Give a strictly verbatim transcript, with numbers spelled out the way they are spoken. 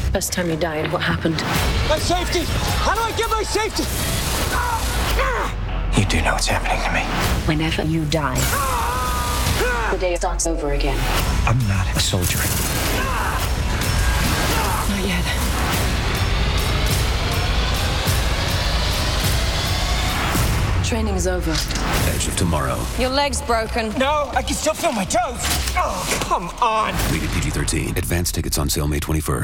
First time you died, what happened? My safety! How do I get my safety? You do know what's happening to me. Whenever you die, the day starts over again. I'm not a soldier. Not yet. Training is over. Edge of Tomorrow. Your leg's broken. No, I can still feel my toes. Oh, come on. Rated P G thirteen. Advanced tickets on sale May twenty-first.